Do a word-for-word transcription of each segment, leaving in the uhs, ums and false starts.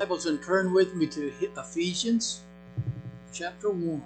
Bibles and turn with me to Ephesians chapter one.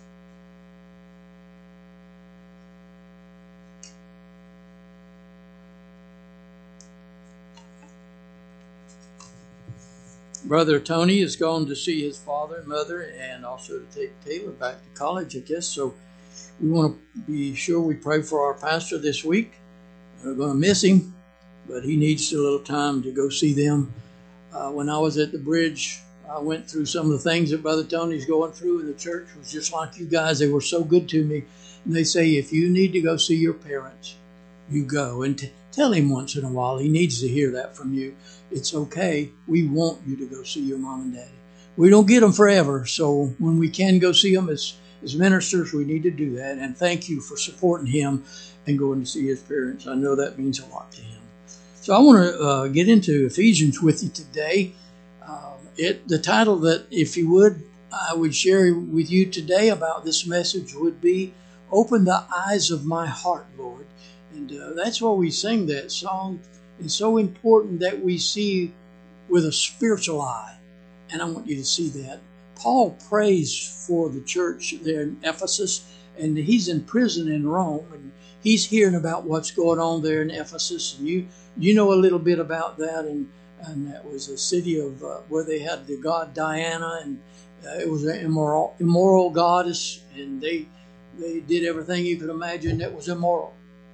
Brother Tony has gone to see his father and mother and also to take Taylor back to college, I guess. So we want to be sure we pray for our pastor this week. We're going to miss him, but he needs a little time to go see them. Uh, when I was at the bridge, I went through some of the things that Brother Tony's going through, and the church was just like you guys. They were so good to me. And they say, if you need to go see your parents, you go. And t- tell him once in a while. He needs to hear that from you. It's okay. We want you to go see your mom and daddy. We don't get them forever, so when we can go see them as, as ministers, we need to do that. And thank you for supporting him and going to see his parents. I know that means a lot to him. So I want to uh, get into Ephesians with you today. Uh, it the title that, if you would, I would share with you today about this message would be, Open the Eyes of My Heart, Lord. And uh, that's why we sing that song. It's so important that we see with a spiritual eye. And I want you to see that. Paul prays for the church there in Ephesus, and he's in prison in Rome, and he's hearing about what's going on there in Ephesus. And you you know a little bit about that, and, and that was a city of uh, where they had the god Diana, and uh, it was an immoral, immoral goddess, and they they did everything you could imagine that was immoral.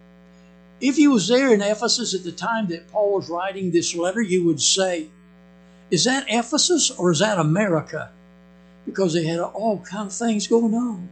If you was there in Ephesus at the time that Paul was writing this letter, you would say, is that Ephesus or is that America? Because they had all kinds of things going on.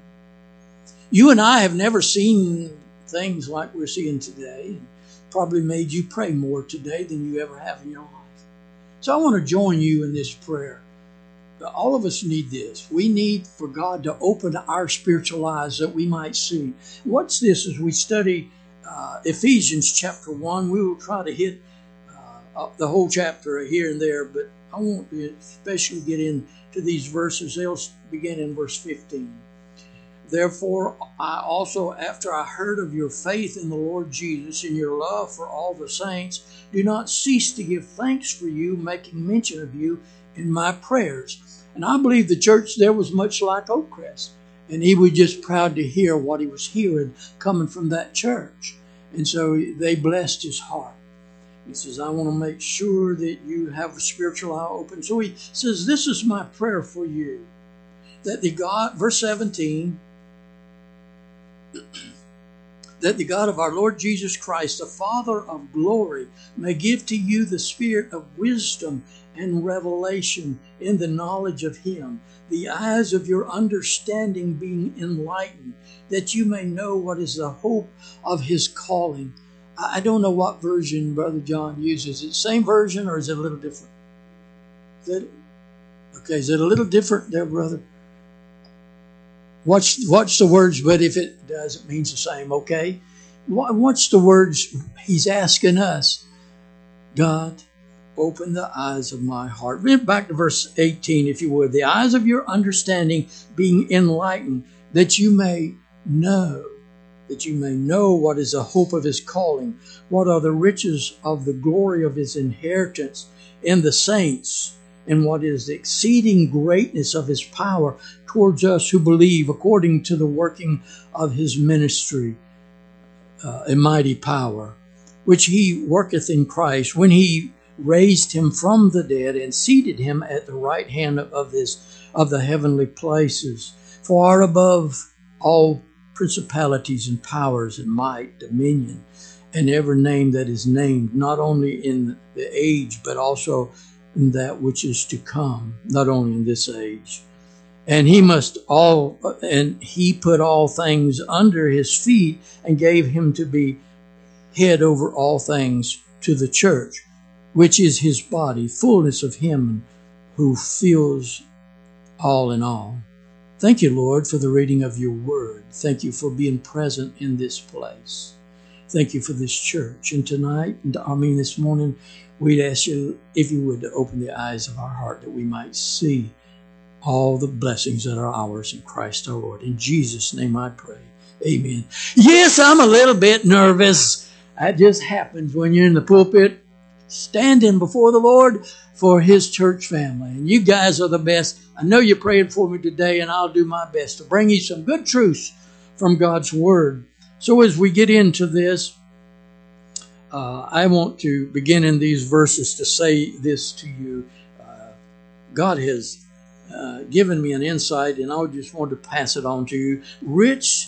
You and I have never seen things like we're seeing today. Probably made you pray more today than you ever have in your life. So I want to join you in this prayer. All of us need this. We need for God to open our spiritual eyes that we might see. What's this as we study uh, Ephesians chapter one? We will try to hit uh, the whole chapter here and there, but I want to especially get into these verses. They'll begin in verse fifteen. Therefore, I also, after I heard of your faith in the Lord Jesus and your love for all the saints, do not cease to give thanks for you, making mention of you in my prayers. And I believe the church there was much like Oakcrest. And he was just proud to hear what he was hearing coming from that church. And so they blessed his heart. He says, I want to make sure that you have a spiritual eye open. So he says, this is my prayer for you. That the God, verse seventeen, that the God of our Lord Jesus Christ, the Father of glory, may give to you the spirit of wisdom and revelation in the knowledge of him, the eyes of your understanding being enlightened, that you may know what is the hope of his calling. I don't know what version Brother John uses. Is it the same version or is it a little different? Is it, okay, is it a little different there, brother? Watch, watch the words, but if it does, it means the same, okay? Watch the words he's asking us. God, open the eyes of my heart. Read back to verse eighteen, if you would. The eyes of your understanding being enlightened, that you may know, that you may know what is the hope of his calling, what are the riches of the glory of his inheritance in the saints, and what is the exceeding greatness of his power towards us who believe, according to the working of his ministry uh, and mighty power, which he worketh in Christ, when he raised him from the dead and seated him at the right hand of this of the heavenly places, far above all principalities and powers and might, dominion, and every name that is named, not only in the age, but also in that which is to come, not only in this age. And he must all, and he put all things under his feet and gave him to be head over all things to the church, which is his body, fullness of him who fills all in all. Thank you, Lord, for the reading of your word. Thank you for being present in this place. Thank you for this church. And tonight, I mean this morning, we'd ask you, if you would, to open the eyes of our heart that we might see all the blessings that are ours in Christ our Lord. In Jesus' name I pray. Amen. Yes, I'm a little bit nervous. That just happens when you're in the pulpit standing before the Lord for His church family. And you guys are the best. I know you're praying for me today, and I'll do my best to bring you some good truths from God's Word. So as we get into this, uh, I want to begin in these verses to say this to you. Uh, God has uh, given me an insight, and I just want to pass it on to you. Rich,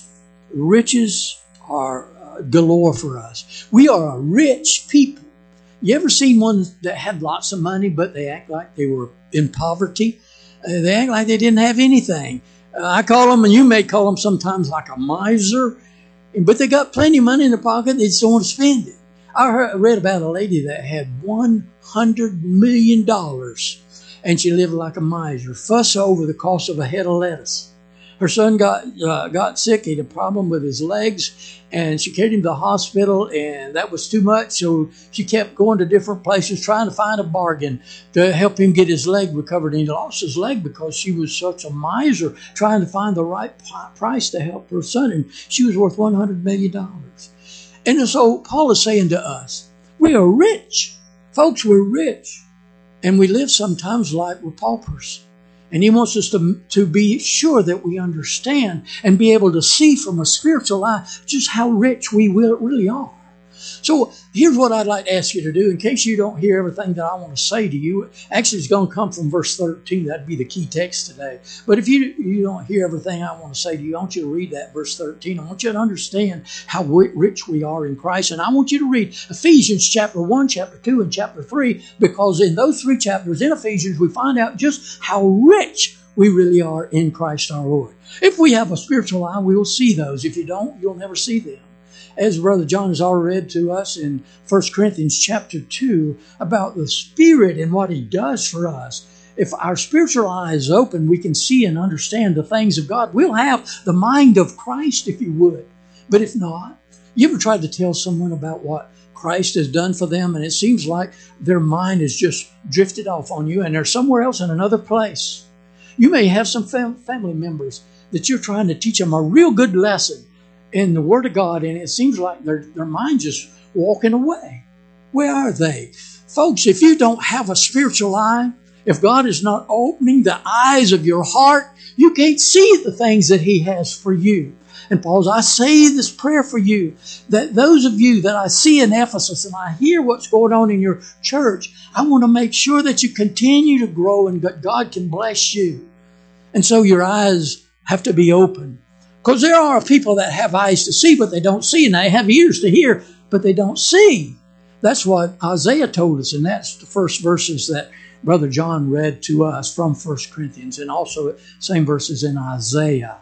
riches are uh, galore for us. We are a rich people. You ever seen ones that had lots of money, but they act like they were in poverty? Uh, they act like they didn't have anything. Uh, I call them, and you may call them sometimes like a miser, but they got plenty of money in their pocket. They just don't want to spend it. I heard, read about a lady that had one hundred million dollars, and she lived like a miser, fuss over the cost of a head of lettuce. Her son got uh, got sick. He had a problem with his legs, and she carried him to the hospital, and that was too much. So she kept going to different places trying to find a bargain to help him get his leg recovered. And he lost his leg because she was such a miser, trying to find the right price to help her son. And she was worth one hundred million dollars. And so Paul is saying to us, we are rich. Folks, we're rich. And we live sometimes like we're paupers. And he wants us to, to be sure that we understand and be able to see from a spiritual eye just how rich we will, really are. So here's what I'd like to ask you to do in case you don't hear everything that I want to say to you. Actually, it's going to come from verse thirteen. That'd be the key text today. But if you, you don't hear everything I want to say to you, I want you to read that verse thirteen. I want you to understand how rich we are in Christ. And I want you to read Ephesians chapter one, chapter two, and chapter three, because in those three chapters in Ephesians, we find out just how rich we really are in Christ our Lord. If we have a spiritual eye, we will see those. If you don't, you'll never see them. As Brother John has already read to us in First Corinthians chapter two about the Spirit and what He does for us. If our spiritual eye is open, we can see and understand the things of God. We'll have the mind of Christ if you would. But if not, you ever tried to tell someone about what Christ has done for them, and it seems like their mind has just drifted off on you and they're somewhere else in another place. You may have some fam- family members that you're trying to teach them a real good lesson in the Word of God, and it seems like their, their mind's just walking away. Where are they? Folks, if you don't have a spiritual eye, if God is not opening the eyes of your heart, you can't see the things that He has for you. And Paul, I say this prayer for you, that those of you that I see in Ephesus and I hear what's going on in your church, I want to make sure that you continue to grow and that God can bless you. And so your eyes have to be open. Because there are people that have eyes to see, but they don't see, and they have ears to hear, but they don't see. That's what Isaiah told us, and that's the first verses that Brother John read to us from First Corinthians, and also same verses in Isaiah.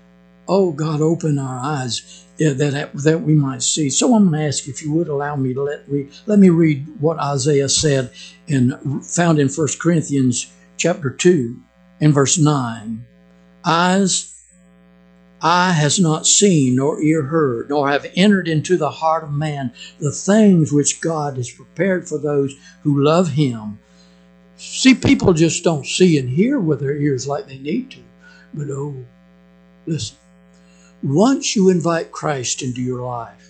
Oh, God, open our eyes that, that we might see. So I'm going to ask you if you would allow me to let, read, let me read what Isaiah said, in, found in First Corinthians chapter two, and verse nine. Eyes Eye has not seen, nor ear heard, nor have entered into the heart of man the things which God has prepared for those who love Him. See, people just don't see and hear with their ears like they need to. But oh, listen, once you invite Christ into your life,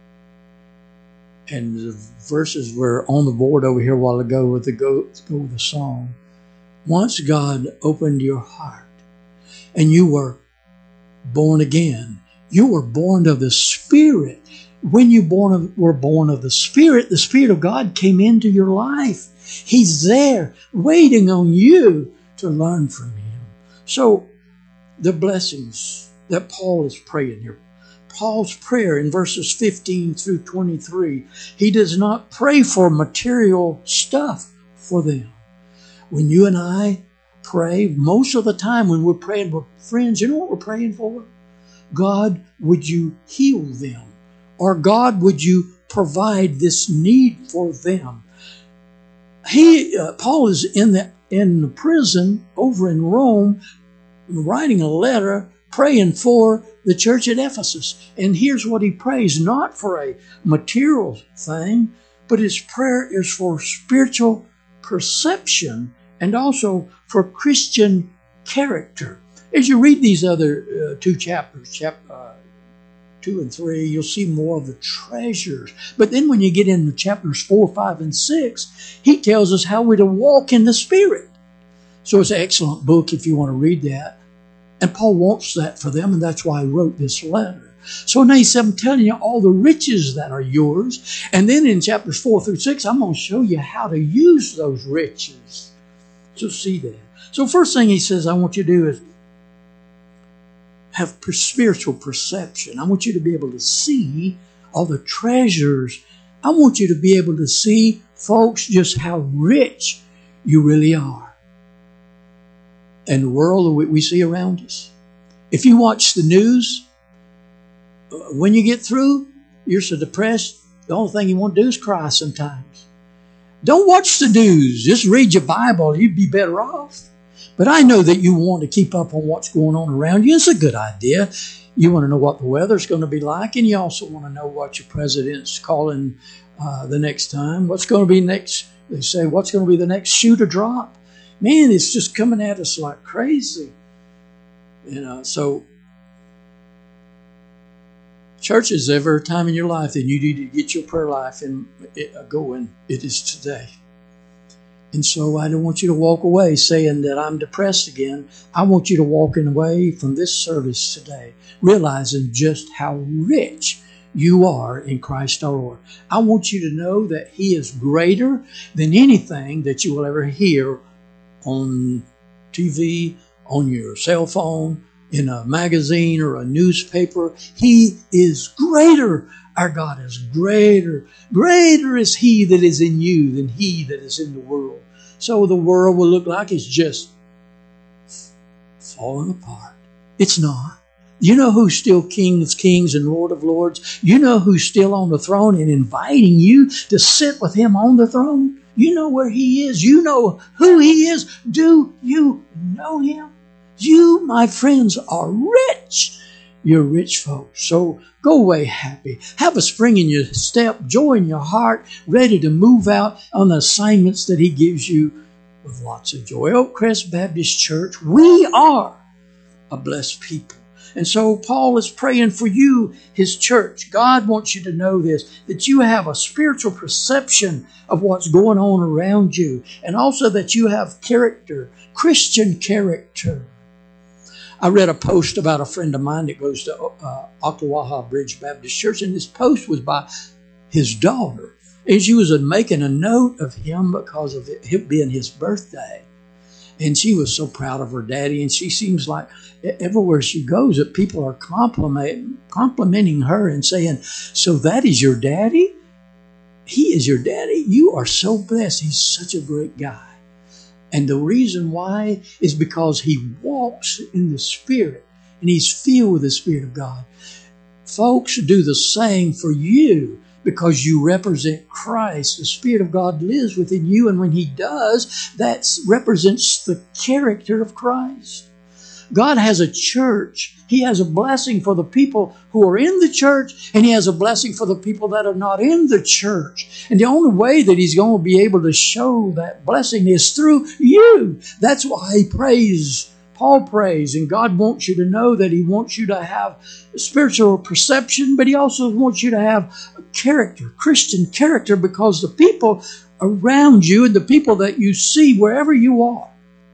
and the verses were on the board over here a while ago with the go, go with the song. Once God opened your heart, and you were born again. You were born of the Spirit. When you born of, were born of the Spirit, the Spirit of God came into your life. He's there waiting on you to learn from Him. So the blessings that Paul is praying here. Paul's prayer in verses fifteen through twenty-three, he does not pray for material stuff for them. When you and I pray, most of the time when we're praying for friends, you know what we're praying for? God, would you heal them? Or God, would you provide this need for them? He, uh, Paul is in the, in the prison over in Rome, writing a letter, praying for the church at Ephesus. And here's what he prays, not for a material thing, but his prayer is for spiritual perception and also for Christian character. As you read these other uh, two chapters, chap, uh, two and three, you'll see more of the treasures. But then when you get into chapters four, five, and six, he tells us how we're to walk in the Spirit. So it's an excellent book if you want to read that. And Paul wants that for them, and that's why he wrote this letter. So now he said, I'm telling you all the riches that are yours. And then in chapters four through six, I'm going to show you how to use those riches. So see that. So first thing he says I want you to do is have spiritual perception. I want you to be able to see all the treasures. I want you to be able to see, folks, just how rich you really are. And the world that we see around us. If you watch the news, when you get through, you're so depressed, the only thing you want to do is cry sometimes. Don't watch the news. Just read your Bible. You'd be better off. But I know that you want to keep up on what's going on around you. It's a good idea. You want to know what the weather's going to be like, and you also want to know what your president's calling uh, the next time. What's going to be next? They say, what's going to be the next shoe to drop? Man, it's just coming at us like crazy. You know, so church, is ever a time in your life that you need to get your prayer life in, it, going, it is today. And so I don't want you to walk away saying that I'm depressed again. I want you to walk away from this service today, realizing just how rich you are in Christ our Lord. I want you to know that He is greater than anything that you will ever hear on T V, on your cell phone, in a magazine or a newspaper. He is greater. Our God is greater. Greater is He that is in you than he that is in the world. So the world will look like it's just falling apart. It's not. You know who's still King of Kings and Lord of Lords? You know who's still on the throne and inviting you to sit with Him on the throne? You know where He is. You know who He is. Do you know Him? You, my friends, are rich. You're rich folks. So go away happy. Have a spring in your step, joy in your heart, ready to move out on the assignments that He gives you with lots of joy. Oakcrest Baptist Church, we are a blessed people. And so Paul is praying for you, his church. God wants you to know this, that you have a spiritual perception of what's going on around you, and also that you have character, Christian character. I read a post about a friend of mine that goes to uh, Ocklawaha Bridge Baptist Church, and this post was by his daughter. And she was making a note of him because of it being his birthday. And she was so proud of her daddy, and she seems like everywhere she goes that people are complimenting, complimenting her and saying, so that is your daddy? He is your daddy? You are so blessed. He's such a great guy. And the reason why is because he walks in the Spirit, and he's filled with the Spirit of God. Folks, do the same for you. Because you represent Christ. The Spirit of God lives within you, and when He does, that represents the character of Christ. God has a church. He has a blessing for the people who are in the church, and He has a blessing for the people that are not in the church. And the only way that He's going to be able to show that blessing is through you. That's why He prays. Paul prays, and God wants you to know that He wants you to have spiritual perception, but He also wants you to have character, Christian character, because the people around you and the people that you see wherever you are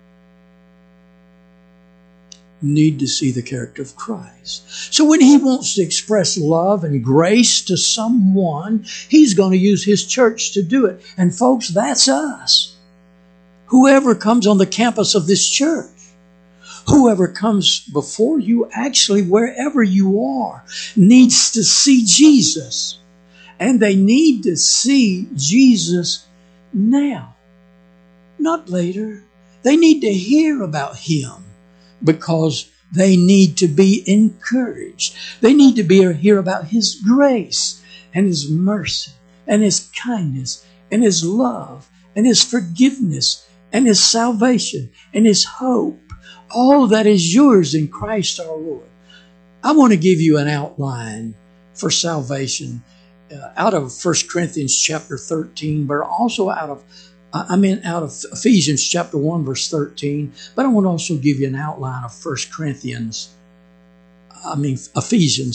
need to see the character of Christ. So when He wants to express love and grace to someone, He's going to use His church to do it. And folks, that's us. Whoever comes on the campus of this church, whoever comes before you, actually wherever you are, needs to see Jesus. And they need to see Jesus now, not later. They need to hear about Him because they need to be encouraged. They need to be hear about His grace and His mercy and His kindness and His love and His forgiveness and His salvation and His hope. All that is yours in Christ our Lord. I want to give you an outline for salvation uh, out of First Corinthians chapter thirteen, but also out of, I mean, out of Ephesians chapter one, verse thirteen. But I want to also give you an outline of First Corinthians, I mean, Ephesians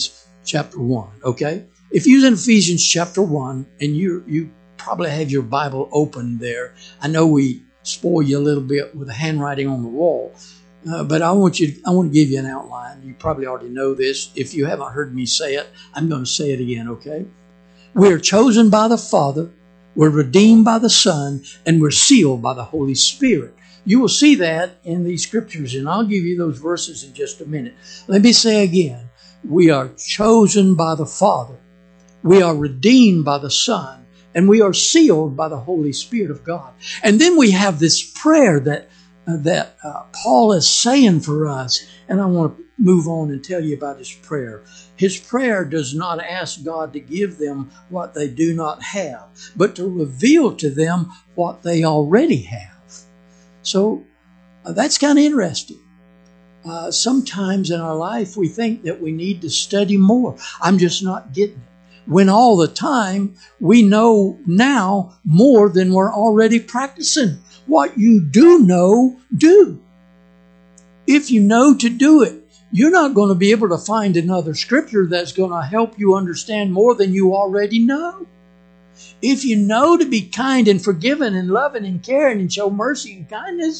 chapter one, okay? If you're in Ephesians chapter one, and you you probably have your Bible open there, I know we spoil you a little bit with the handwriting on the wall, uh, but I want you. I want to give you an outline. You probably already know this. If you haven't heard me say it, I'm going to say it again, okay? We are chosen by the Father, we're redeemed by the Son, and we're sealed by the Holy Spirit. You will see that in these scriptures, and I'll give you those verses in just a minute. Let me say again, we are chosen by the Father, we are redeemed by the Son, and we are sealed by the Holy Spirit of God. And then we have this prayer that, uh, that uh, Paul is saying for us, and I want to move on and tell you about his prayer. His prayer does not ask God to give them what they do not have, but to reveal to them what they already have. So uh, that's kind of interesting. Uh, sometimes in our life we think that we need to study more. I'm just not getting it. When all the time we know now more than we're already practicing. What you do know, do. If you know to do it, you're not going to be able to find another scripture that's going to help you understand more than you already know. If you know to be kind and forgiving and loving and caring and show mercy and kindness,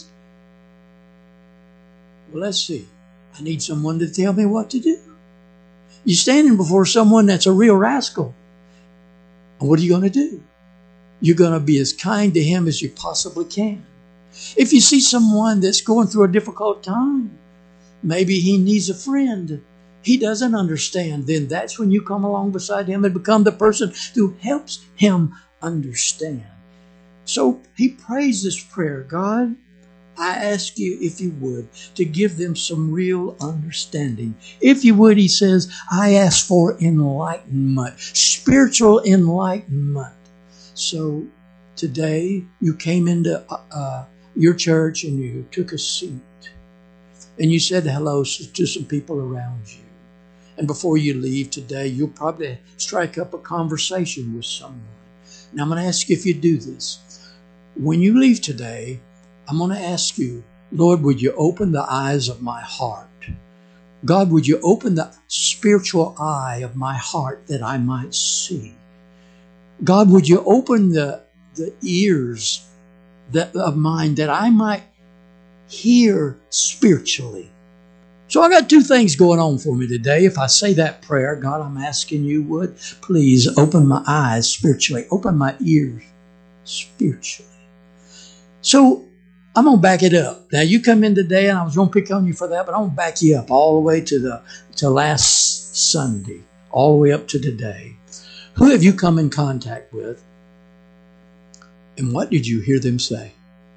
well, let's see. I need someone to tell me what to do. You're standing before someone that's a real rascal. And what are you going to do? You're going to be as kind to him as you possibly can. If you see someone that's going through a difficult time, maybe he needs a friend, he doesn't understand, then that's when you come along beside him and become the person who helps him understand. So he prays this prayer, God, I ask you, if you would, to give them some real understanding. If you would, he says, I ask for enlightenment, spiritual enlightenment. So today you came into uh, your church and you took a seat and you said hello to some people around you. And before you leave today, you'll probably strike up a conversation with someone. Now I'm going to ask you if you do this. When you leave today, I'm going to ask you, Lord, would you open the eyes of my heart? God, would you open the spiritual eye of my heart that I might see? God, would you open the, the ears that, of mine that I might hear spiritually? So I got two things going on for me today. If I say that prayer, God, I'm asking you would please open my eyes spiritually, open my ears spiritually. So I'm going to back it up. Now, you come in today, and I was going to pick on you for that, but I'm going to back you up all the way to the to last Sunday, all the way up to today. Who have you come in contact with, and what did you hear them say?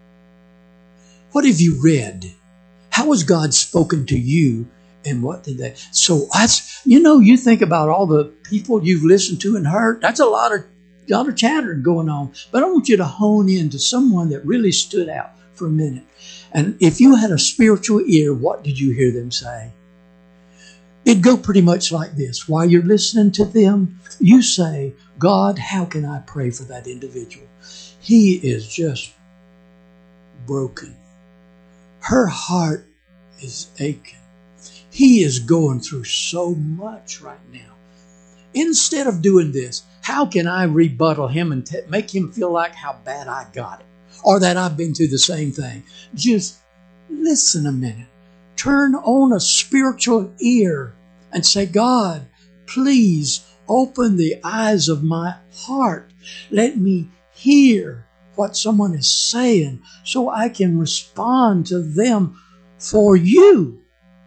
What have you read? How has God spoken to you, and what did they? So that's, you know, you think about all the people you've listened to and heard. That's a lot of, lot of chattering going on. But I want you to hone in to someone that really stood out for a minute. And if you had a spiritual ear, what did you hear them say? It'd go pretty much like this. While you're listening to them, you say, God, how can I pray for that individual? He is just broken. Her heart is aching. He is going through so much right now. Instead of doing this, how can I rebuttal him and t- make him feel like how bad I got it? Or that I've been through the same thing? Just listen a minute. Turn on a spiritual ear and say, God, please open the eyes of my heart. Let me hear what someone is saying so I can respond to them for you.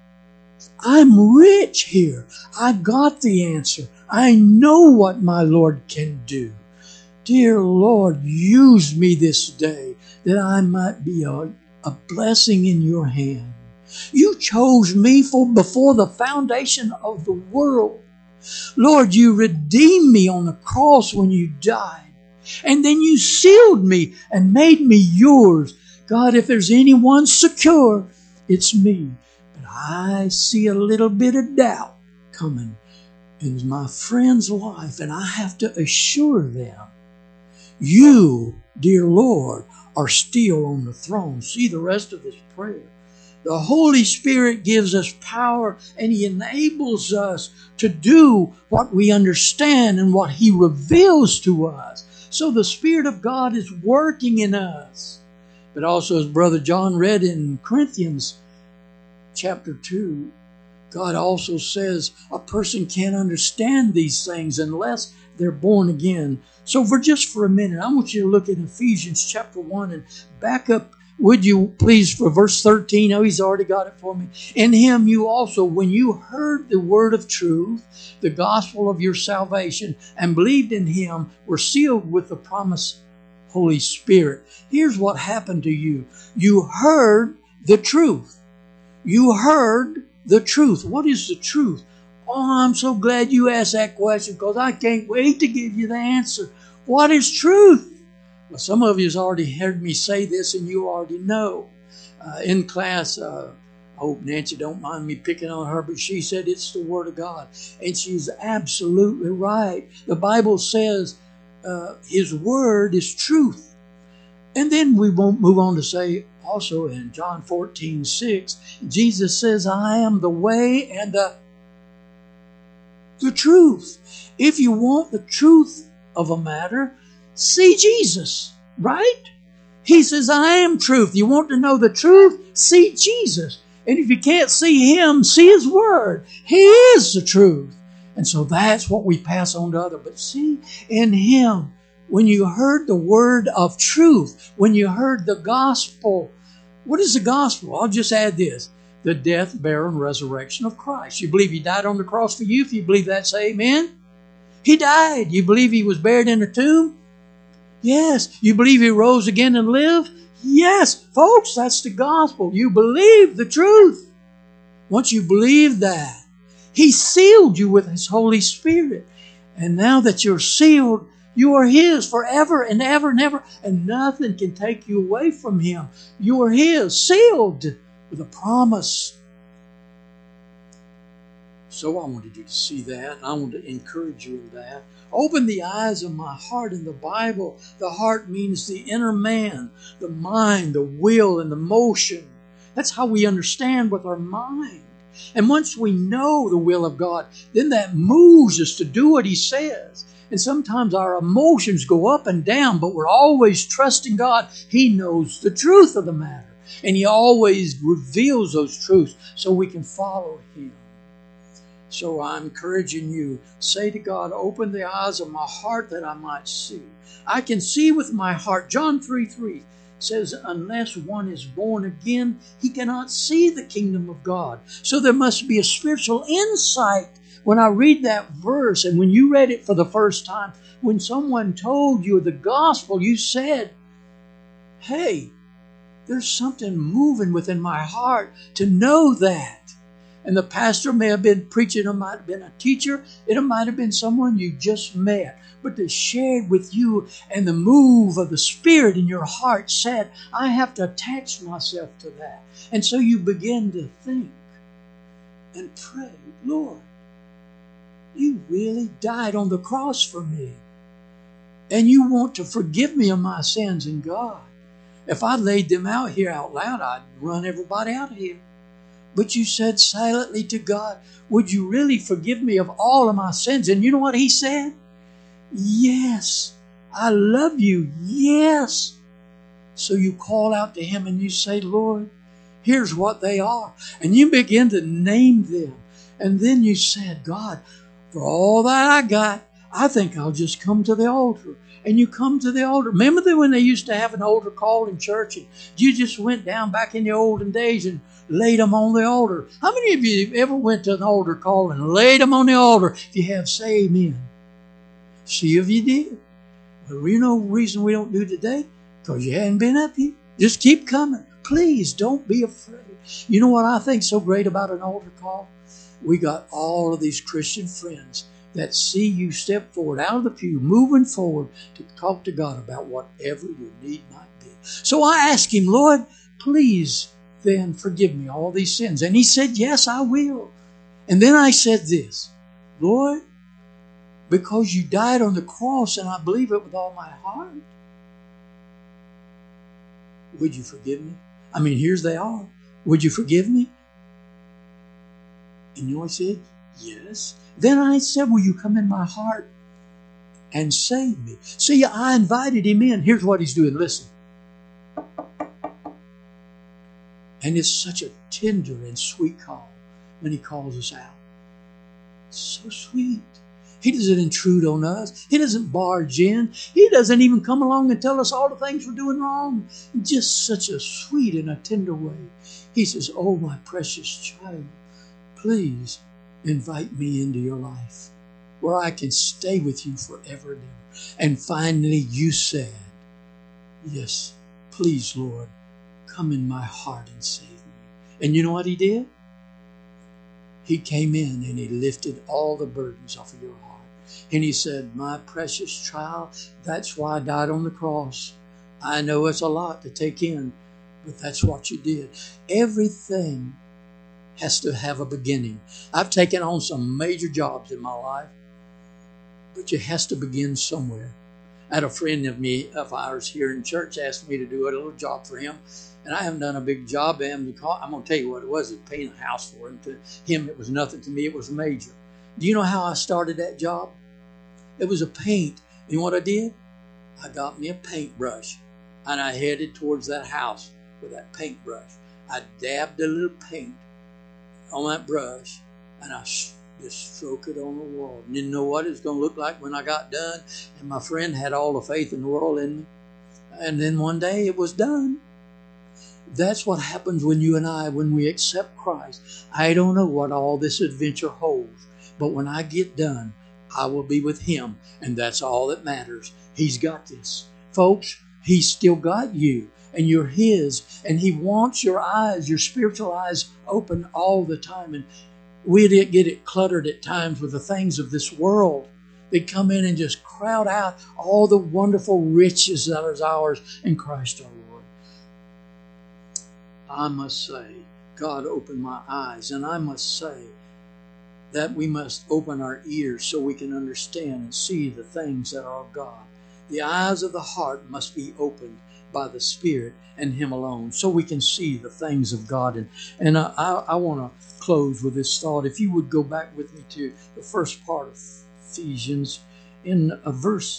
I'm rich here. I got the answer. I know what my Lord can do. Dear Lord, use me this day that I might be a, a blessing in your hand. You chose me for before the foundation of the world. Lord, you redeemed me on the cross when you died. And then you sealed me and made me yours. God, if there's anyone secure, it's me. But I see a little bit of doubt coming in my friend's life, and I have to assure them, you, dear Lord, are still on the throne. See the rest of this prayer. The Holy Spirit gives us power, and He enables us to do what we understand and what He reveals to us. So the Spirit of God is working in us. But also, as Brother John read in Corinthians chapter two, God also says a person can't understand these things unless they're born again. So for just for a minute, I want you to look at Ephesians chapter one and back up, would you please, for verse thirteen. Oh, he's already got it for me. In Him you also, when you heard the word of truth, the gospel of your salvation, and believed in Him, were sealed with the promised Holy Spirit. Here's what happened to you. You heard the truth. You heard the truth. What is the truth? Oh, I'm so glad you asked that question, because I can't wait to give you the answer. What is truth? Well, some of you have already heard me say this, and you already know. Uh, in class, uh, I hope Nancy don't mind me picking on her, but she said it's the Word of God. And she's absolutely right. The Bible says uh, His Word is truth. And then we won't move on to say, also in John fourteen six, Jesus says, I am the way and the, the truth. If you want the truth of a matter, see Jesus, right? He says, I am truth. You want to know the truth? See Jesus. And if you can't see Him, see His Word. He is the truth. And so that's what we pass on to others. But see, in Him, when you heard the word of truth, when you heard the gospel, what is the gospel? I'll just add this. The death, burial, and resurrection of Christ. You believe He died on the cross for you? If you believe that, say amen. He died. You believe He was buried in a tomb? Yes. You believe He rose again and lived? Yes. Folks, that's the gospel. You believe the truth. Once you believe that, He sealed you with His Holy Spirit. And now that you're sealed, you are His forever and ever and ever, and nothing can take you away from Him. You are His, sealed with a promise. So I wanted you to see that, and I want to encourage you in that. Open the eyes of my heart. In the Bible, the heart means the inner man, the mind, the will, and the motion. That's how we understand with our mind. And once we know the will of God, then that moves us to do what He says. And sometimes our emotions go up and down, but we're always trusting God. He knows the truth of the matter. And He always reveals those truths so we can follow Him. So I'm encouraging you, say to God, open the eyes of my heart that I might see. I can see with my heart. John three three says, unless one is born again, he cannot see the kingdom of God. So there must be a spiritual insight. When I read that verse, and when you read it for the first time, when someone told you the gospel, you said, hey, there's something moving within my heart to know that. And the pastor may have been preaching, it might have been a teacher, it might have been someone you just met, but they shared with you, and the move of the Spirit in your heart said, I have to attach myself to that. And so you begin to think and pray, Lord, you really died on the cross for me. And you want to forgive me of my sins. And God, if I laid them out here out loud, I'd run everybody out of here. But you said silently to God, would you really forgive me of all of my sins? And you know what He said? Yes, I love you. Yes. So you call out to Him and you say, Lord, here's what they are. And you begin to name them. And then you said, God, for all that I got, I think I'll just come to the altar. And you come to the altar. Remember that when they used to have an altar call in church, and you just went down back in the olden days and laid them on the altar. How many of you ever went to an altar call and laid them on the altar? If you have, say amen. See if you did. Well, you know the reason we don't do it today? Because you hadn't been up here. Just keep coming. Please don't be afraid. You know what I think's so great about an altar call? We got all of these Christian friends that see you step forward out of the pew, moving forward to talk to God about whatever your need might be. So I asked Him, Lord, please then forgive me all these sins. And He said, yes, I will. And then I said this, Lord, because you died on the cross and I believe it with all my heart, would you forgive me? I mean, here's they are. Would you forgive me? And you know what he said? Yes. Then I said, will you come in my heart and save me? See, I invited him in. Here's what he's doing. Listen. And it's such a tender and sweet call when he calls us out. It's so sweet. He doesn't intrude on us. He doesn't barge in. He doesn't even come along and tell us all the things we're doing wrong. Just such a sweet and a tender way. He says, oh, my precious child, please invite me into your life where I can stay with you forever and ever. And finally you said, yes, please, Lord, come in my heart and save me. And you know what he did? He came in and he lifted all the burdens off of your heart. And he said, my precious child, that's why I died on the cross. I know it's a lot to take in, but that's what you did. Everything has to have a beginning. I've taken on some major jobs in my life, but you has to begin somewhere. I had a friend of me, of ours here in church, asked me to do a little job for him. And I haven't done a big job. I'm going to tell you what it was. It was painting a house for him. To him, it was nothing. To me, it was major. Do you know how I started that job? It was a paint. You know what I did? I got me a paintbrush, and I headed towards that house with that paintbrush. I dabbed a little paint on that brush, and I just stroked it on the wall. Didn't know what it was going to look like when I got done. And my friend had all the faith in the world in me. And then one day it was done. That's what happens when you and I, when we accept Christ. I don't know what all this adventure holds, but when I get done, I will be with him, and that's all that matters. He's got this. Folks, he's still got you, and you're his, and he wants your eyes, your spiritual eyes, open all the time. And we didn't get it cluttered at times with the things of this world. They come in and just crowd out all the wonderful riches that is ours in Christ our Lord. I must say, God opened my eyes, and I must say that we must open our ears so we can understand and see the things that are of God. The eyes of the heart must be opened by the Spirit and him alone, so we can see the things of God. And, and I, I, I want to close with this thought. If you would go back with me to the first part of Ephesians, in uh, verse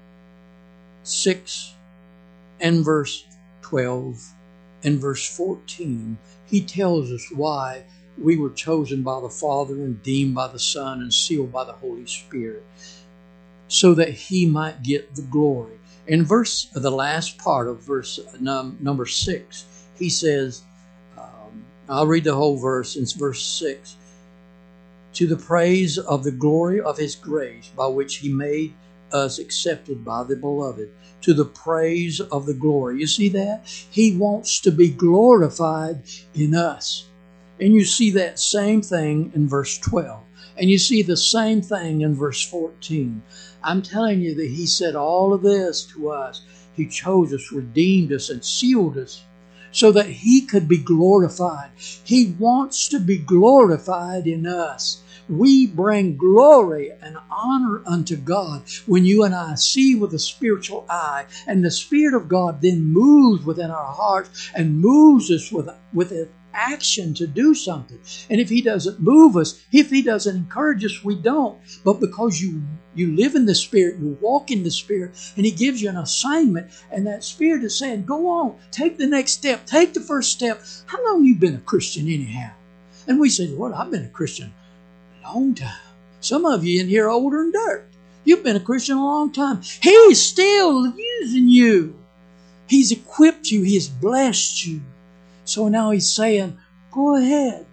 six and verse twelve and verse fourteen, he tells us why we were chosen by the Father and deemed by the Son and sealed by the Holy Spirit, so that he might get the glory. In verse, the last part of verse num, number six, he says, um, I'll read the whole verse. It's verse six. To the praise of the glory of his grace, by which he made us accepted by the beloved. To the praise of the glory. You see that? He wants to be glorified in us. And you see that same thing in verse twelve. And you see the same thing in verse fourteen. I'm telling you that he said all of this to us. He chose us, redeemed us, and sealed us so that he could be glorified. He wants to be glorified in us. We bring glory and honor unto God when you and I see with a spiritual eye, and the Spirit of God then moves within our hearts and moves us with, with an action to do something. And if he doesn't move us, if he doesn't encourage us, we don't. But because you you live in the Spirit, you walk in the Spirit, and he gives you an assignment, and that Spirit is saying, go on, take the next step, take the first step. How long have you been a Christian anyhow? And we say, well, I've been a Christian a long time. Some of you in here are older than dirt. You've been a Christian a long time. He's still using you. He's equipped you. He's blessed you. So now he's saying, go ahead.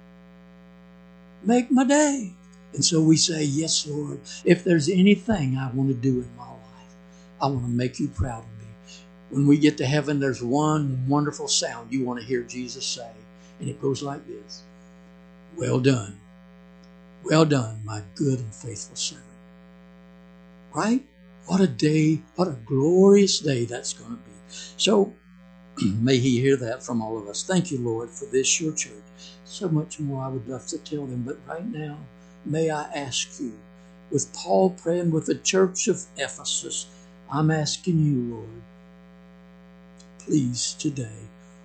Make my day. And so we say, yes, Lord, if there's anything I want to do in my life, I want to make you proud of me. When we get to heaven, there's one wonderful sound you want to hear Jesus say. And it goes like this. Well done. Well done, my good and faithful servant. Right? What a day, what a glorious day that's going to be. So, may he hear that from all of us. Thank you, Lord, for this, your church. So much more I would love to tell them, but right now, may I ask you, with Paul praying with the church of Ephesus, I'm asking you, Lord, please today,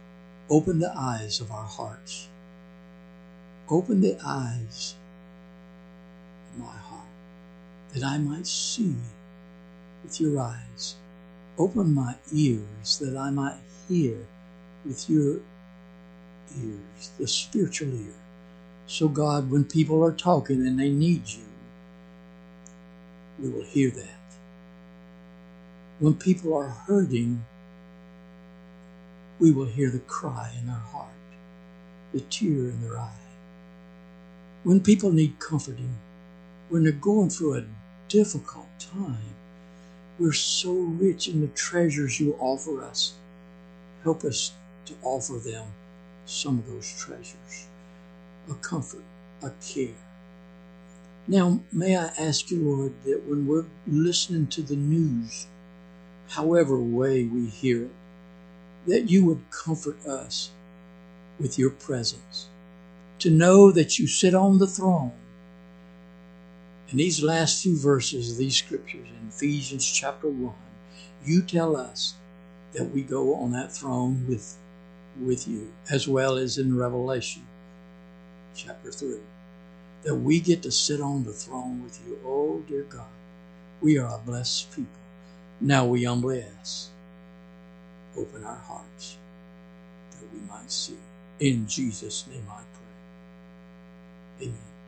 Open the eyes of our hearts. Open the eyes of my heart, that I might see with your eyes. Open my ears, that I might hear with your ears, the spiritual ear. So God, when people are talking and they need you, we will hear that. When people are hurting, we will hear the cry in their heart, the tear in their eye. When people need comforting, when they're going through a difficult time, we're so rich in the treasures you offer us. Help us to offer them some of those treasures, a comfort, a care. Now, may I ask you, Lord, that when we're listening to the news, however way we hear it, that you would comfort us with your presence, to know that you sit on the throne. In these last few verses of these scriptures, in Ephesians chapter one, you tell us that we go on that throne with, with you, as well as in Revelation chapter three, that we get to sit on the throne with you. Oh, dear God, we are a blessed people. Now we humbly ask, open our hearts that we might see. In Jesus' name I pray. Amen.